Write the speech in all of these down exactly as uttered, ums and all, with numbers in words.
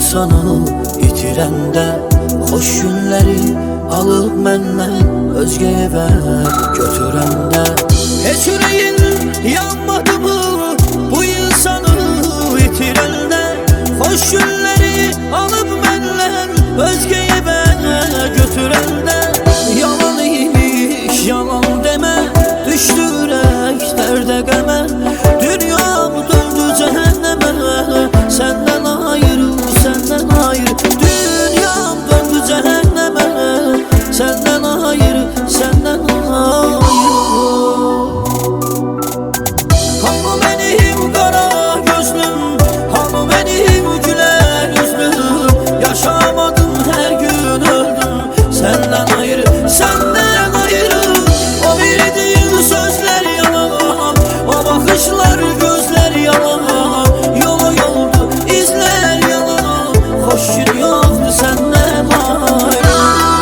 insanı itirende, hoş günleri alıp məndən özge eve götürende. Heç yüreğin yanmadı mı bu insanı itirende, hoş günleri alıp məndən özge eve götürende. Yalan imiş yalan deme, düştü ürək dərdə qəmə, dünyam döndü cəhənnəmə, senden ayrı senden ayrı, dünyam döndü cəhənnəmə, senden ayrı senden ayrı. Hanı benim kara gözlüm, hanı benim güler yüzlüm, yaşamadım her gün öldüm senden ayrı senden ayrı. O verdiğin sözler yalan, o bakışlar gözler yalan, yola yoldu izler yalan, hoş gün yoktu senden ayrı.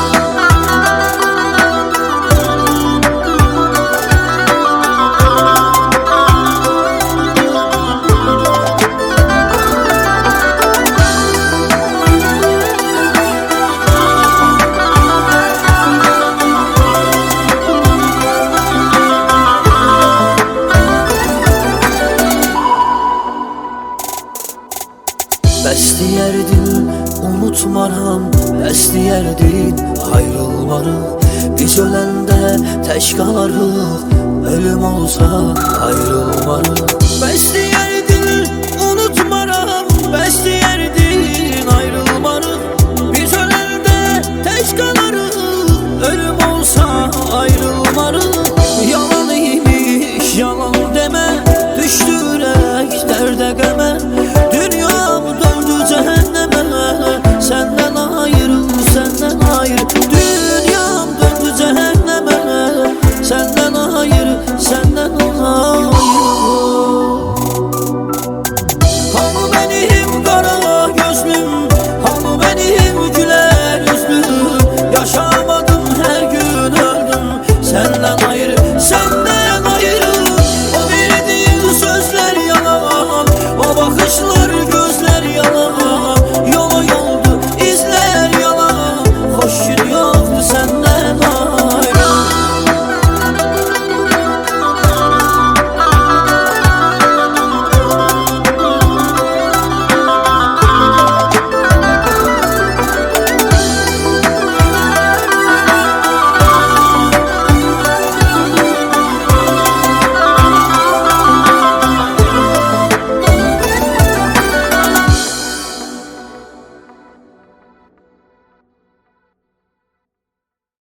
Bəs deyərdin unutmaram, bəs deyərdin ayrılmarıq, biz öləndə tək qalarıq, ölüm olsa ayrılmarıq. Bəs